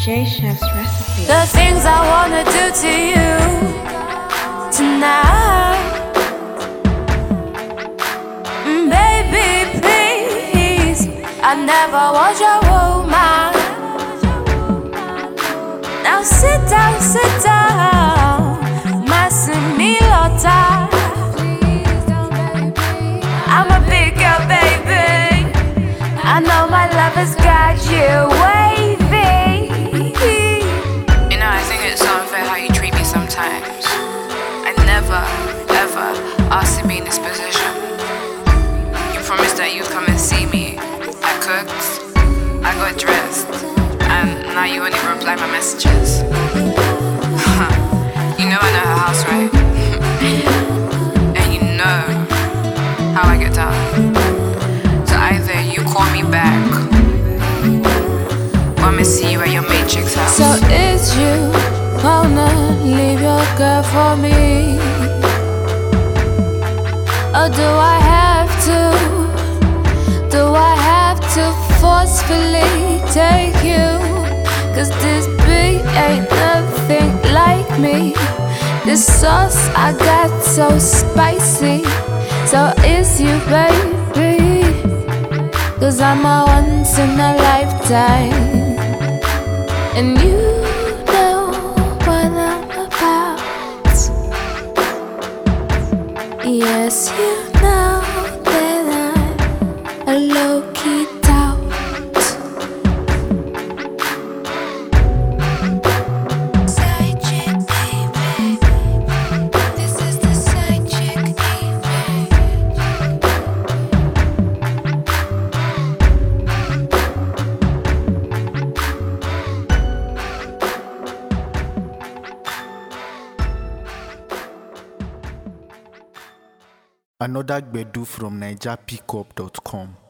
J Chef's recipe. The things I wanna do to you tonight, baby, please. I never was your woman. Now sit down, my similota. I'm a big girl, baby. I know my love has got you wavy. You know, I think it's so unfair how you treat me sometimes. I never, ever asked to be in this position. You promised that you'd come and see me. I cooked, I got dressed, and now you only reply my messages. You know I know her house, right? And you know how I get down. So either you call me back, or I'ma see you at your matrix house. So it's you wanna leave your girl for me, or do I have to? Do I have to forcefully take you? 'Cause this beat ain't nothing like me. This sauce I got so spicy. So it's you, baby, 'cause I'm a once in a lifetime, and you know what I'm about. Yes, you know that I'm a low-key doubt. Side chick, baby. This is the side chick evening. Another Gbedu from NigerPickup.com.